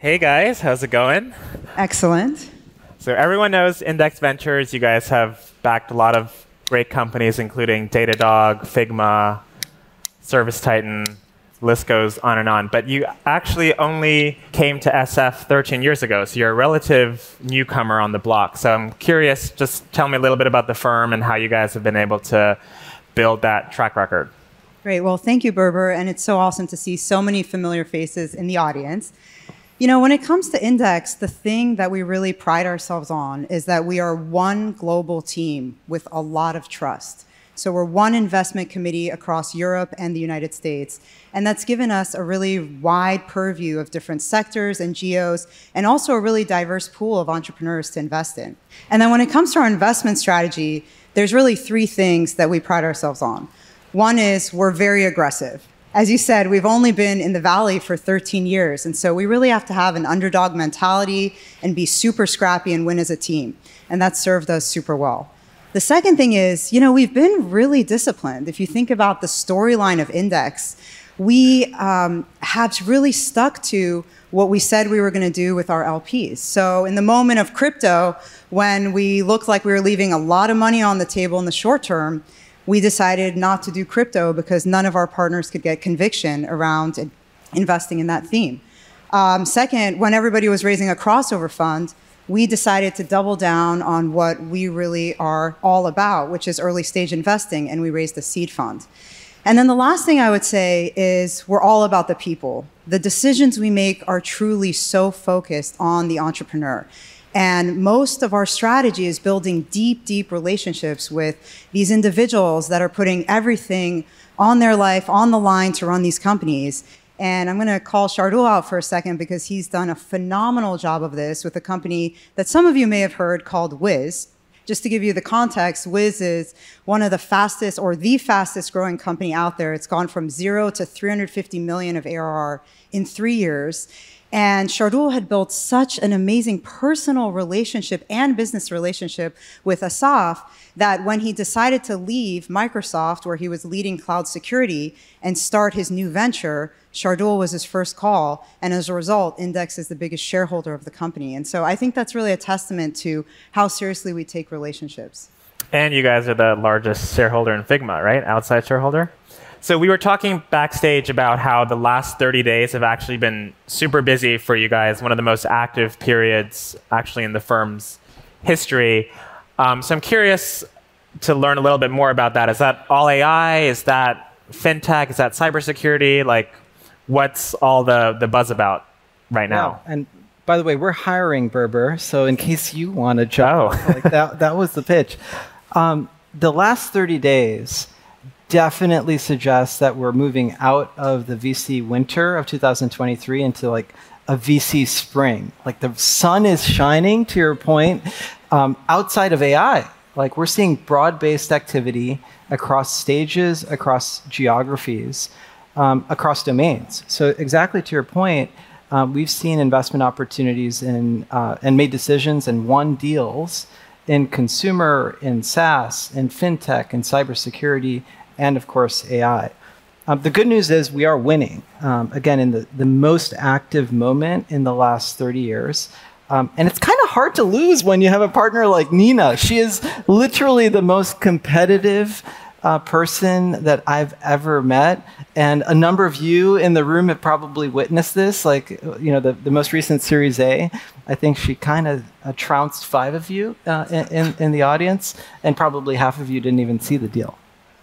Hey guys, how's it going? Excellent. So everyone knows Index Ventures. You guys have backed a lot of great companies, including Datadog, Figma, ServiceTitan, list goes on and on. But you actually only came to SF 13 years ago, so you're a relative newcomer on the block. So I'm curious, just tell me a little bit about the firm and how you guys have been able to build that track record. Great. Well, thank you, Berber. And it's so awesome to see so many familiar faces in the audience. You know, when it comes to Index, the thing that we really pride ourselves on is that we are one global team with a lot of trust. So we're one investment committee across Europe and the United States. And that's given us a really wide purview of different sectors and geos, and also a really diverse pool of entrepreneurs to invest in. And then when it comes to our investment strategy, there's really three things that we pride ourselves on. One is we're very aggressive. As you said, we've only been in the Valley for 13 years, and so we really have to have an underdog mentality and be super scrappy and win as a team, and that's served us super well. The second thing is, you know, we've been really disciplined. If you think about the storyline of Index, we have really stuck to what we said we were going to do with our LPs. So in the moment of crypto, when we looked like we were leaving a lot of money on the table in the short term, we decided not to do crypto because none of our partners could get conviction around investing in that theme. Second, when everybody was raising a crossover fund, we decided to double down on what we really are all about, which is early stage investing, and we raised a seed fund. And then the last thing I would say is we're all about the people. The decisions we make are truly so focused on the entrepreneur. And most of our strategy is building deep, deep relationships with these individuals that are putting everything on their life, on the line to run these companies. And I'm going to call Shardul out for a second because he's done a phenomenal job of this with a company that some of you may have heard called Wiz. Just to give you the context, Wiz is one of the fastest or the fastest growing company out there. It's gone from 0 to 350 million of ARR in 3 years. And Shardul had built such an amazing personal relationship and business relationship with Asaf that when he decided to leave Microsoft, where he was leading cloud security, and start his new venture, Shardul was his first call. And as a result, Index is the biggest shareholder of the company. And so I think that's really a testament to how seriously we take relationships. And you guys are the largest shareholder in Figma, right? Outside shareholder? So we were talking backstage about how the last 30 days have actually been super busy for you guys, one of the most active periods actually in the firm's history. So I'm curious to learn a little bit more about that. Is that all AI? Is that fintech? Is that cybersecurity? Like, what's all the buzz about right now? Yeah, and by the way, we're hiring Berber, so in case you want to jump, like that was the pitch. The last 30 days definitely suggests that we're moving out of the VC winter of 2023 into like a VC spring. Like the sun is shining, to your point, outside of AI. Like we're seeing broad-based activity across stages, across geographies, across domains. So exactly to your point, we've seen investment opportunities in and made decisions and won deals in consumer, in SaaS, in fintech, in cybersecurity, and of course, AI. The good news is we are winning, again, in the most active moment in the last 30 years. And it's kind of hard to lose when you have a partner like Nina. She is literally the most competitive person that I've ever met. And a number of you in the room have probably witnessed this. Like, you know, the most recent Series A, I think she kind of trounced 5 of you in the audience, and probably half of you didn't even see the deal.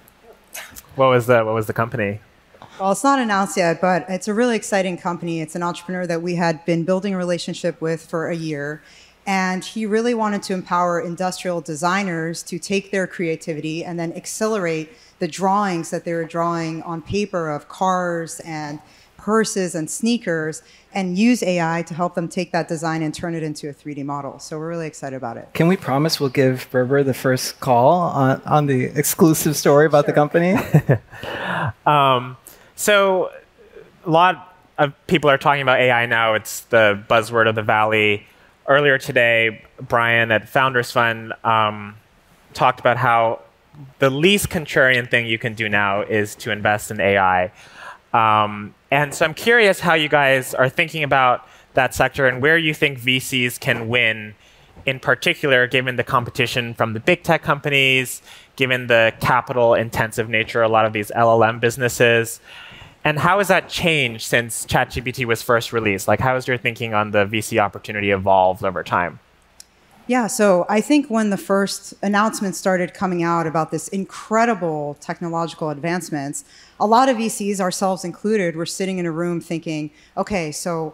What was the company? Well, it's not announced yet, but it's a really exciting company. It's an entrepreneur that we had been building a relationship with for a year. And he really wanted to empower industrial designers to take their creativity and then accelerate the drawings that they were drawing on paper of cars and purses and sneakers, and use AI to help them take that design and turn it into a 3D model. So we're really excited about it. Can we promise we'll give Berber the first call on the exclusive story about the company? So a lot of people are talking about AI now. It's the buzzword of the Valley. Earlier today, Brian at Founders Fund talked about how the least contrarian thing you can do now is to invest in AI. And so I'm curious how you guys are thinking about that sector and where you think VCs can win, in particular, given the competition from the big tech companies, given the capital-intensive nature of a lot of these LLM businesses. And how has that changed since ChatGPT was first released? Like, how has your thinking on the VC opportunity evolved over time? Yeah, so I think when the first announcements started coming out about this incredible technological advancements, a lot of VCs, ourselves included, were sitting in a room thinking, okay, so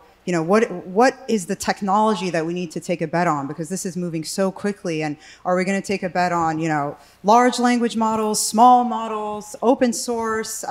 what is the technology that we need to take a bet on? Because this is moving so quickly, and are we going to take a bet on large language models, small models, open source?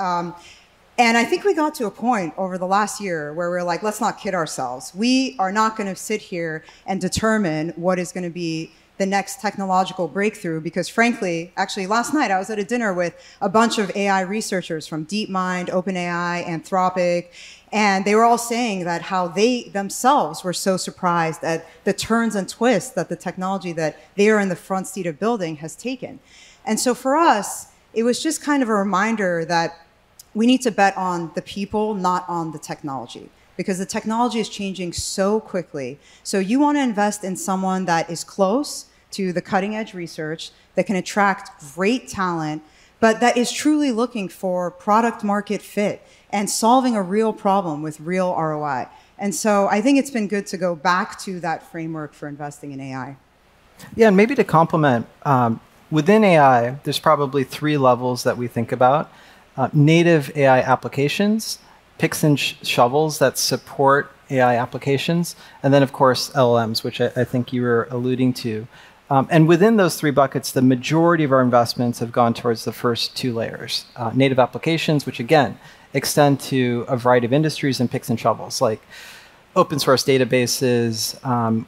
And I think we got to a point over the last year where we're like, let's not kid ourselves. We are not going to sit here and determine what is going to be the next technological breakthrough, because frankly, actually last night I was at a dinner with a bunch of AI researchers from DeepMind, OpenAI, Anthropic, and they were all saying that how they themselves were so surprised at the turns and twists that the technology that they are in the front seat of building has taken. And so for us, it was just kind of a reminder that we need to bet on the people, not on the technology, because the technology is changing so quickly. So you want to invest in someone that is close to the cutting edge research, that can attract great talent, but that is truly looking for product market fit and solving a real problem with real ROI. And so I think it's been good to go back to that framework for investing in AI. Yeah, and maybe to complement, within AI, there's probably 3 levels that we think about. Native AI applications, picks and shovels that support AI applications, and then, of course, LLMs, which I think you were alluding to. And within those 3 buckets, the majority of our investments have gone towards the first 2 layers. Native applications, which, again, extend to a variety of industries, and picks and shovels, like open source databases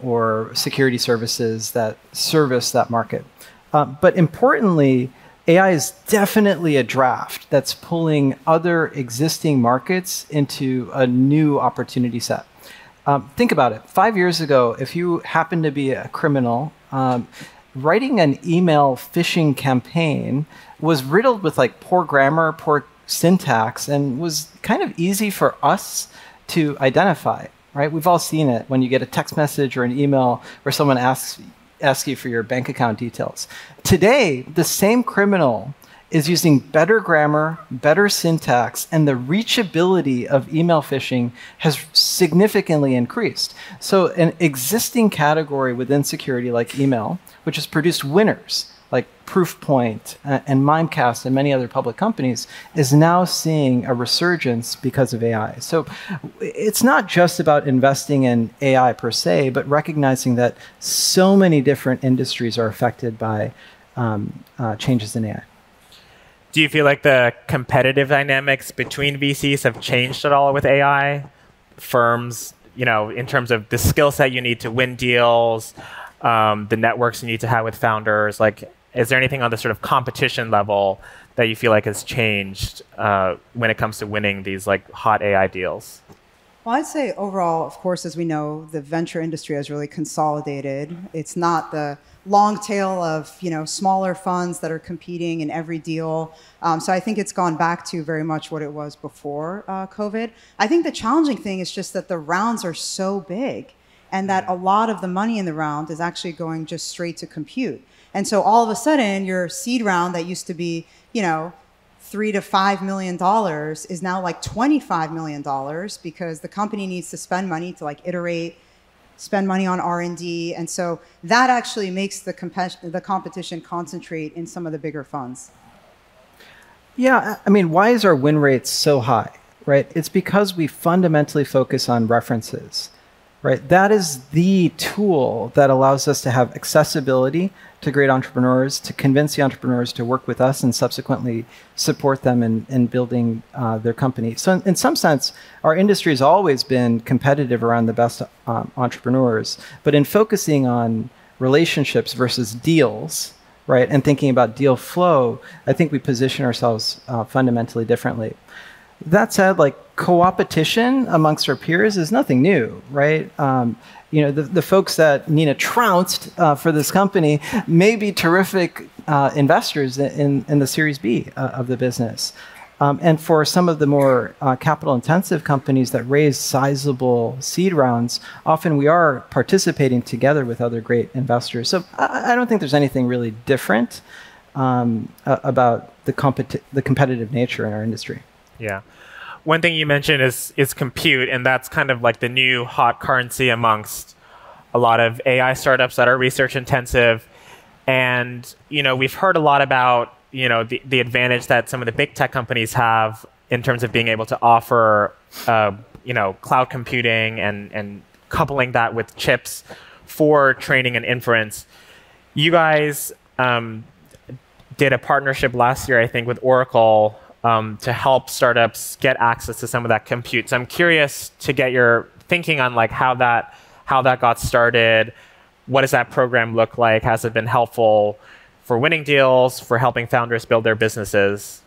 or security services that service that market. But importantly, AI is definitely a draft that's pulling other existing markets into a new opportunity set. Think about it. 5 years ago, if you happened to be a criminal, writing an email phishing campaign was riddled with poor grammar, poor syntax, and was kind of easy for us to identify, right? We've all seen it when you get a text message or an email where someone asks you for your bank account details. Today, the same criminal is using better grammar, better syntax, and the reachability of email phishing has significantly increased. So an existing category within security like email, which has produced winners like Proofpoint and Mimecast and many other public companies, is now seeing a resurgence because of AI. So it's not just about investing in AI per se, but recognizing that so many different industries are affected by changes in AI. Do you feel like the competitive dynamics between VCs have changed at all with AI? Firms, in terms of the skill set you need to win deals, the networks you need to have with founders, is there anything on the sort of competition level that you feel like has changed when it comes to winning these hot AI deals? Well, I'd say overall, of course, as we know, the venture industry has really consolidated. It's not the long tail of smaller funds that are competing in every deal. So I think it's gone back to very much what it was before COVID. I think the challenging thing is just that the rounds are so big, and that a lot of the money in the round is actually going just straight to compute. And so all of a sudden, your seed round that used to be, $3 to $5 million is now $25 million, because the company needs to spend money to iterate, spend money on R&D. And so that actually makes the competition concentrate in some of the bigger funds. Yeah, why is our win rate so high, right? It's because we fundamentally focus on references, right? That is the tool that allows us to have accessibility to great entrepreneurs, to convince the entrepreneurs to work with us and subsequently support them in building their company. So in some sense, our industry has always been competitive around the best entrepreneurs, but in focusing on relationships versus deals, right, and thinking about deal flow, I think we position ourselves fundamentally differently. That said, co-opetition amongst our peers is nothing new, right? The folks that Nina trounced for this company may be terrific investors in the Series B of the business. And for some of the more capital-intensive companies that raise sizable seed rounds, often we are participating together with other great investors. So I don't think there's anything really different about the competitive nature in our industry. Yeah. One thing you mentioned is compute, and that's kind of like the new hot currency amongst a lot of AI startups that are research intensive. And, we've heard a lot about the advantage that some of the big tech companies have in terms of being able to offer, cloud computing and coupling that with chips for training and inference. You guys did a partnership last year, I think, with Oracle to help startups get access to some of that compute. So I'm curious to get your thinking on like how that got started. What does that program look like? Has it been helpful for winning deals, for helping founders build their businesses?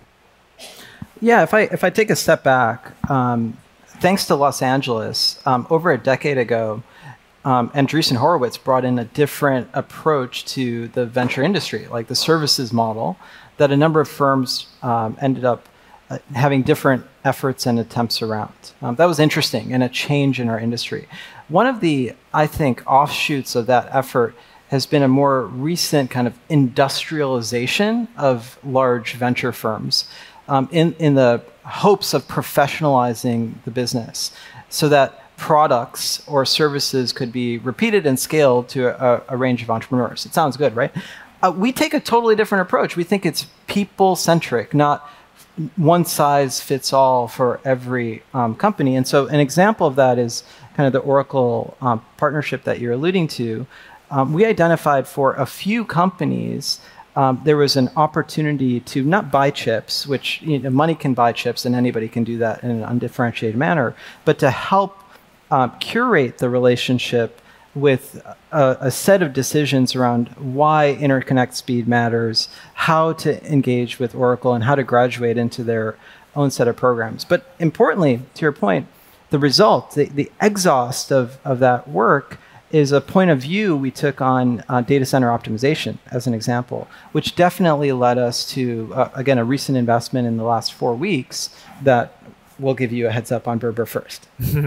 Yeah, if I take a step back, thanks to Los Angeles, over a decade ago, Andreessen Horowitz brought in a different approach to the venture industry, like the services model, that a number of firms ended up having different efforts and attempts around. That was interesting and a change in our industry. One of the, I think, offshoots of that effort has been a more recent kind of industrialization of large venture firms in the hopes of professionalizing the business so that products or services could be repeated and scaled to a range of entrepreneurs. It sounds good, right? We take a totally different approach. We think it's people-centric, not one size fits all for every company. And so an example of that is kind of the Oracle partnership that you're alluding to. We identified for a few companies, there was an opportunity to not buy chips, which money can buy chips and anybody can do that in an undifferentiated manner, but to help curate the relationship with a set of decisions around why interconnect speed matters, how to engage with Oracle, and how to graduate into their own set of programs. But importantly, to your point, the result, the exhaust of that work is a point of view we took on data center optimization, as an example, which definitely led us to, again, a recent investment in the last 4 weeks that we'll give you a heads up on Berber first.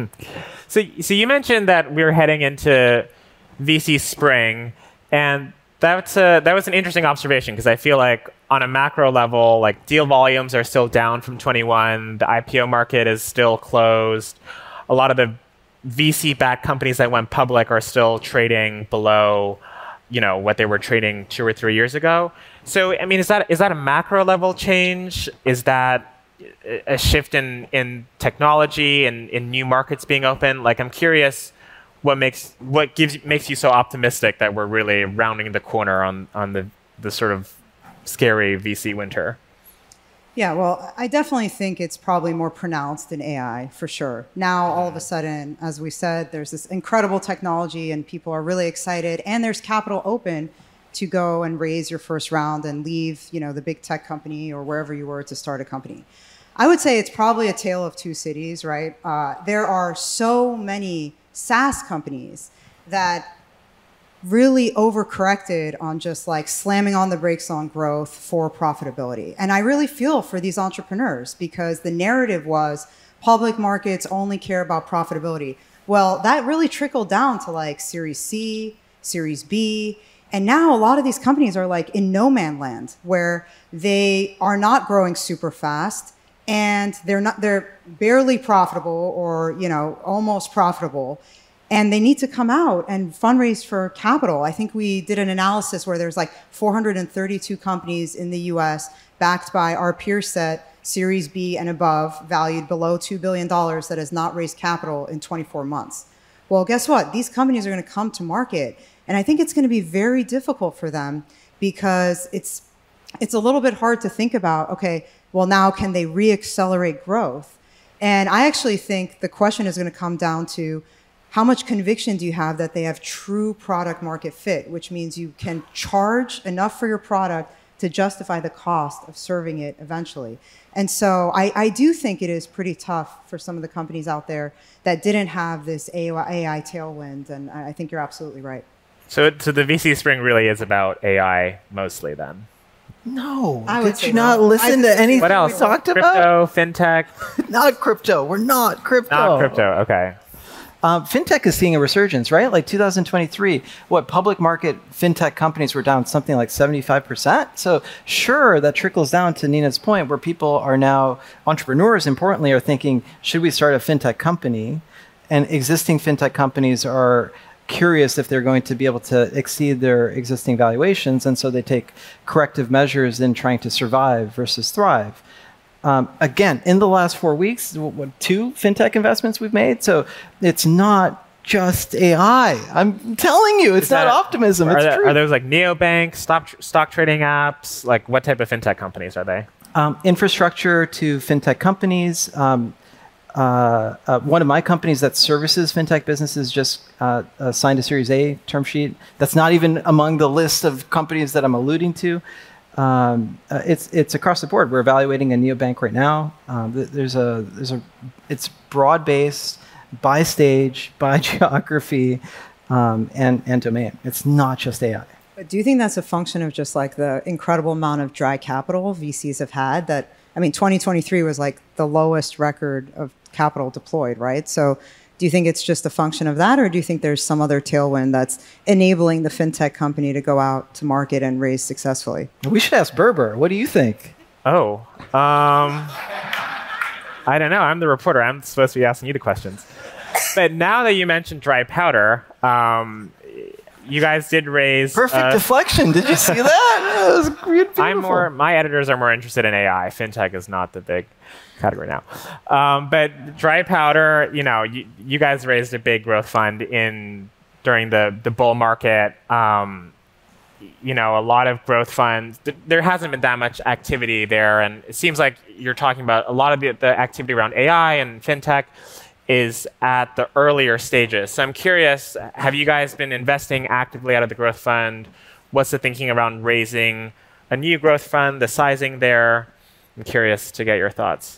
So you mentioned that we're heading into VC spring, and that was an interesting observation because I feel like on a macro level, like deal volumes are still down from 21. The IPO market is still closed. A lot of the VC-backed companies that went public are still trading below, what they were trading 2 or 3 years ago. So, I mean, is that a macro level change? Is that a shift in technology and in new markets being open? Like, I'm curious what makes you so optimistic that we're really rounding the corner on the sort of scary VC winter? Yeah, well, I definitely think it's probably more pronounced in AI, for sure. Now, all of a sudden, as we said, there's this incredible technology and people are really excited, and there's capital open to go and raise your first round and leave, the big tech company or wherever you were to start a company. I would say it's probably a tale of two cities, right? There are so many SaaS companies that really overcorrected on just like slamming on the brakes on growth for profitability. And I really feel for these entrepreneurs because the narrative was public markets only care about profitability. Well, that really trickled down to like Series C, Series B. And now a lot of these companies are like in no man land where they are not growing super fast and they're barely profitable or, almost profitable. And they need to come out and fundraise for capital. I think we did an analysis where there's like 432 companies in the US backed by our peer set, Series B and above, valued below $2 billion that has not raised capital in 24 months. Well, guess what? These companies are going to come to market. And I think it's going to be very difficult for them because it's a little bit hard to think about, okay, well, now can they reaccelerate growth? And I actually think the question is going to come down to how much conviction do you have that they have true product market fit, which means you can charge enough for your product to justify the cost of serving it eventually. And so I do think it is pretty tough for some of the companies out there that didn't have this AI tailwind, and I think you're absolutely right. So the VC spring really is about AI mostly then? No. I would Did say you no. not listen to anything What else? we talked Crypto, about? fintech? Not crypto. We're not crypto. Not crypto. Okay. Fintech is seeing a resurgence, right? Like 2023, public market fintech companies were down something like 75%. So sure, that trickles down to Nina's point where people are now, entrepreneurs importantly, are thinking, should we start a fintech company? And existing fintech companies are curious if they're going to be able to exceed their existing valuations. And so they take corrective measures in trying to survive versus thrive. Again, in the last 4 weeks, 2 fintech investments we've made. So it's not just AI. I'm telling you, it's not optimism. It's true. Are those like neobanks, stock trading apps? Like what type of fintech companies are they? Infrastructure to fintech companies. One of my companies that services fintech businesses just signed a Series A term sheet. That's not even among the list of companies that I'm alluding to. It's across the board. We're evaluating a neobank right now. It's broad-based by stage, by geography, and domain. It's not just AI. But do you think that's a function of just like the incredible amount of dry capital VCs have had? 2023 was like the lowest record of capital deployed, right? So do you think it's just a function of that, or do you think there's some other tailwind that's enabling the fintech company to go out to market and raise successfully? We should ask Berber. What do you think? Oh, I don't know. I'm the reporter. I'm supposed to be asking you the questions. But now that you mentioned dry powder, you guys did raise... Perfect deflection. Did you see that? That was beautiful. My editors are more interested in AI. Fintech is not the big category now. But dry powder, you guys raised a big growth fund during the bull market. A lot of growth funds, there hasn't been that much activity there. And it seems like you're talking about a lot of the activity around AI and fintech is at the earlier stages. So I'm curious, have you guys been investing actively out of the growth fund? What's the thinking around raising a new growth fund, the sizing there? I'm curious to get your thoughts.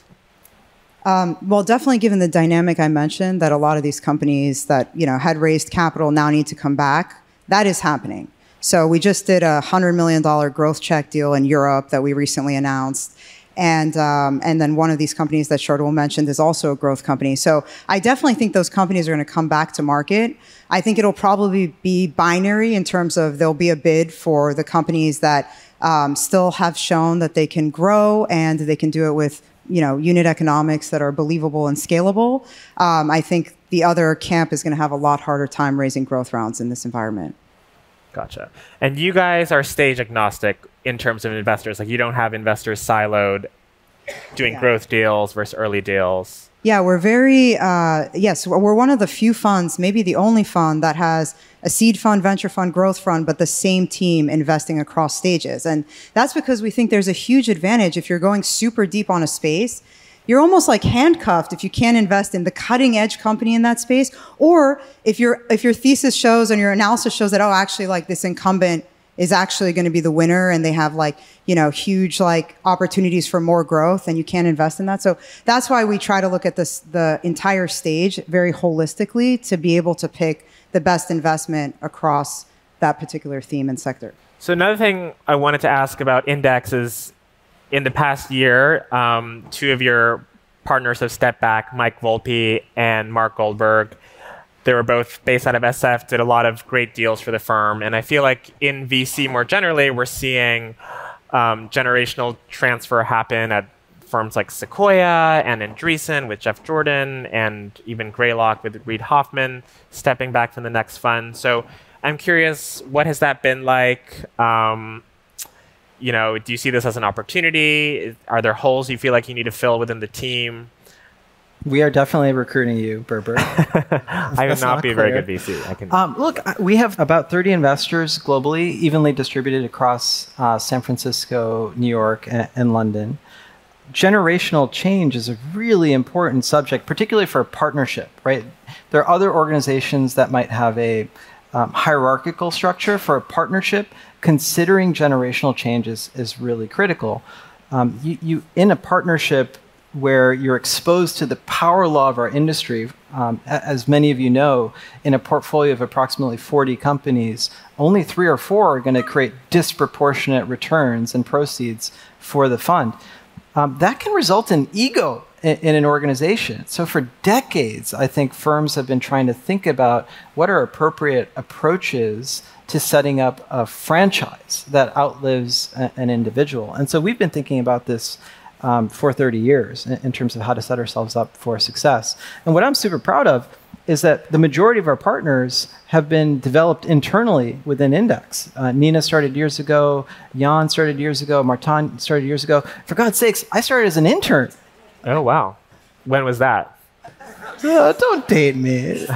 Well, definitely given the dynamic I mentioned, that a lot of these companies that had raised capital now need to come back, that is happening. So we just did a $100 million growth check deal in Europe that we recently announced. And then one of these companies that Shardul mentioned is also a growth company. So I definitely think those companies are going to come back to market. I think it'll probably be binary in terms of there'll be a bid for the companies that still have shown that they can grow and they can do it with unit economics that are believable and scalable. I think the other camp is going to have a lot harder time raising growth rounds in this environment. Gotcha. And you guys are stage agnostic in terms of investors. Like you don't have investors siloed doing growth deals versus early deals. Yeah, we're very, we're one of the few funds, maybe the only fund that has a seed fund, venture fund, growth fund, but the same team investing across stages. And that's because we think there's a huge advantage if you're going super deep on a space. You're almost like handcuffed if you can't invest in the cutting edge company in that space, or if your thesis shows and your analysis shows that actually like this incumbent is actually going to be the winner and they have huge opportunities for more growth and you can't invest in that. So that's why we try to look at the entire stage very holistically to be able to pick the best investment across that particular theme and sector. So another thing I wanted to ask about Index is, in the past year, 2 of your partners have stepped back, Mike Volpe and Mark Goldberg. They were both based out of SF, did a lot of great deals for the firm. And I feel like in VC more generally, we're seeing generational transfer happen at firms like Sequoia and Andreessen with Jeff Jordan and even Greylock with Reid Hoffman stepping back from the next fund. So I'm curious, what has that been like? Do you see this as an opportunity? Are there holes you feel like you need to fill within the team? We are definitely recruiting you, Berber. I would not be a very good VC. Look, we have about 30 investors globally, evenly distributed across San Francisco, New York, and London. Generational change is a really important subject, particularly for a partnership, right? There are other organizations that might have a hierarchical structure. For a partnership, considering generational change is really critical. You in a partnership, where you're exposed to the power law of our industry. As many of you know, in a portfolio of approximately 40 companies, only 3 or 4 are going to create disproportionate returns and proceeds for the fund. That can result in ego in an organization. So for decades, I think firms have been trying to think about what are appropriate approaches to setting up a franchise that outlives an individual. And so we've been thinking about this for 30 years in terms of how to set ourselves up for success. And what I'm super proud of is that the majority of our partners have been developed internally within Index. Nina started years ago, Jan started years ago, Martin started years ago. For God's sakes, I started as an intern. Oh, wow. When was that? Don't date me.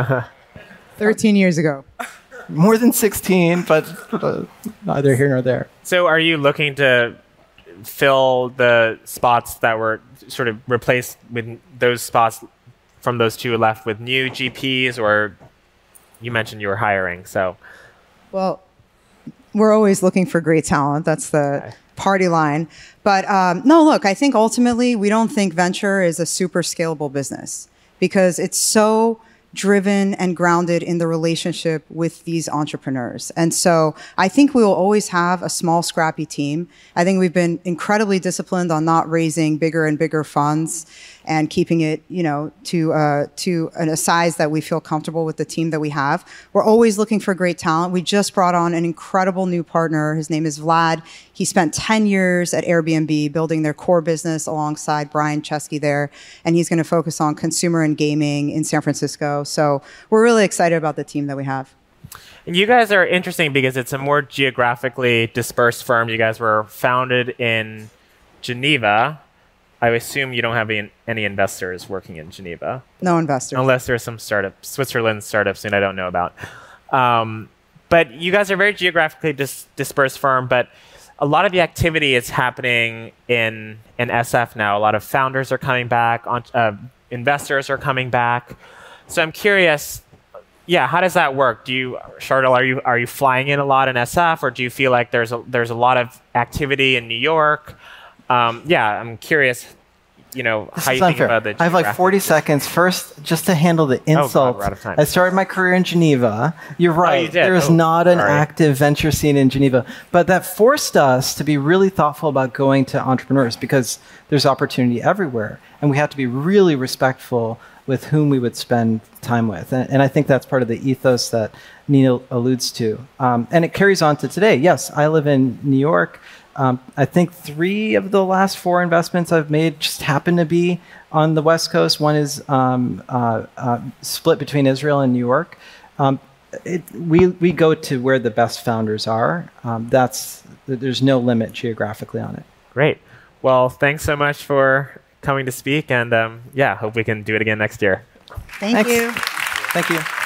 13 years ago. More than 16, but neither here nor there. So are you looking to fill the spots that were sort of replaced with those spots from those 2 left with new GPs, or you mentioned you were hiring, so. Well, we're always looking for great talent. That's the party line. But no, look, I think ultimately we don't think venture is a super scalable business because it's so driven and grounded in the relationship with these entrepreneurs. And so I think we will always have a small, scrappy team. I think we've been incredibly disciplined on not raising bigger and bigger funds and keeping it, to a size that we feel comfortable with the team that we have. We're always looking for great talent. We just brought on an incredible new partner. His name is Vlad. He spent 10 years at Airbnb building their core business alongside Brian Chesky there. And he's going to focus on consumer and gaming in San Francisco. So we're really excited about the team that we have. And you guys are interesting because it's a more geographically dispersed firm. You guys were founded in Geneva. I assume you don't have any investors working in Geneva. No investors. Unless there's some Switzerland startups that I don't know about. But you guys are a very geographically dispersed firm, but a lot of the activity is happening in SF now. A lot of founders are coming back, investors are coming back. So I'm curious, how does that work? Shardul, are you flying in a lot in SF, or do you feel like there's a lot of activity in New York? I'm curious, how you think about the. I have like 40 seconds. First, just to handle the insult. Oh, God, we're out of time. I started my career in Geneva. You're right. You did? There is not an active venture scene in Geneva, but that forced us to be really thoughtful about going to entrepreneurs because there's opportunity everywhere, and we have to be really respectful with whom we would spend time with. And I think that's part of the ethos that Nina alludes to. And it carries on to today. Yes, I live in New York. I think 3 of the last 4 investments I've made just happen to be on the West Coast. One is split between Israel and New York. We go to where the best founders are. There's no limit geographically on it. Great. Well, thanks so much for coming to speak, and hope we can do it again next year. Thank you. Thank you.